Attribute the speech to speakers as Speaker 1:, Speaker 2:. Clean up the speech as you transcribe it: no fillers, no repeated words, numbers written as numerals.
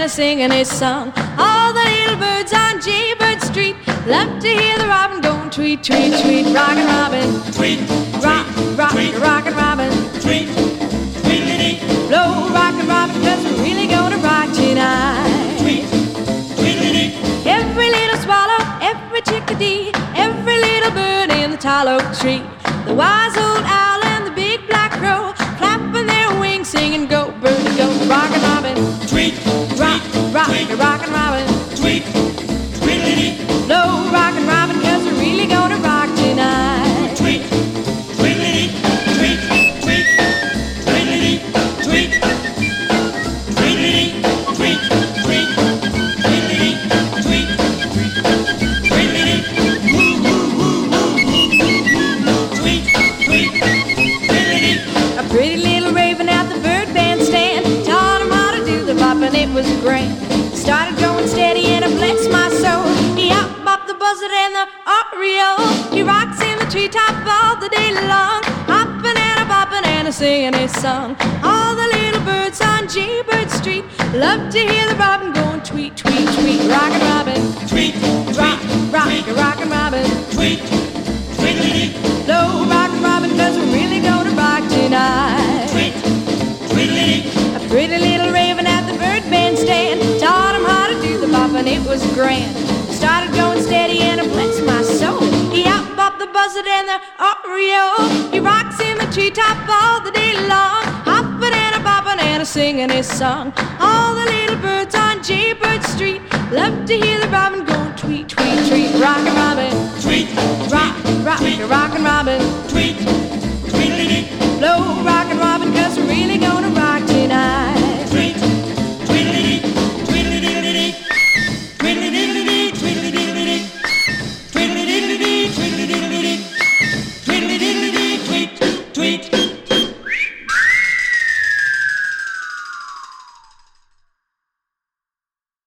Speaker 1: and a singing his song. All the little birds on Jaybird Street love to hear the robin going tweet, tweet, tweet. Rockin' Robin,
Speaker 2: Tweet,
Speaker 1: rock, rock,
Speaker 2: tweet,
Speaker 1: rockin' Robin.
Speaker 2: tweet, tweedledee,
Speaker 1: Blow, rockin' Robin, 'cause we're really gonna rock tonight.
Speaker 2: tweet, tweedledee.
Speaker 1: Every little swallow, every chickadee, every little bird in the tall oak tree, the wise old owl and the big black crow, clapping their wings, singing, go, birdie, go. Rockin' Robin,
Speaker 2: Tweet,
Speaker 1: rock, rock,
Speaker 2: tweet,
Speaker 1: rockin' Robin.
Speaker 2: tweet, tweedledee,
Speaker 1: Blow, rockin' Robin, 'cause we're really gonna rock tonight.
Speaker 2: tweet, tweedledee, tweet, tweet, tweedledee, tweet, tweedledee, tweet, tweet, tweedledee, tweet, tweedledee, woo, woo, woo, woo, woo, woo, tweet, tweet, tweedledee.
Speaker 1: A pretty little raven at the bird bandstand taught him how to do the bop, and it was grand. Started going steady and it blessed my soul. He up the buzzard and the oriole. He rocks in the treetop all the day long, hopping and a bopping and a singing his song. All the little birds on Jaybird Street love to hear the robin going tweet, tweet, tweet. Rockin' Robin,
Speaker 2: Tweet,
Speaker 1: rock, rock,
Speaker 2: tweet,
Speaker 1: rockin' Robin.
Speaker 2: tweet, tweedledee,
Speaker 1: Blow, rockin' Robin, 'cause we're really gonna rock tonight.
Speaker 2: tweet, tweedledee,
Speaker 1: A pretty little raven at the bird bandstand taught him how to do the bop, and it was grand. Started going steady and it blessed my soul. He up the buzzard and the oriole. He rocks in the treetop all the day long, hopping and a bopping and a singing his song. All the little birds on Jaybird Street love to hear the robin going tweet, tweet, tweet. Rockin' Robin,
Speaker 2: tweet,
Speaker 1: rock, rock, rockin' Robin.
Speaker 2: tweet, tweedledee,
Speaker 1: Blow, rockin' Robin, 'cause we're really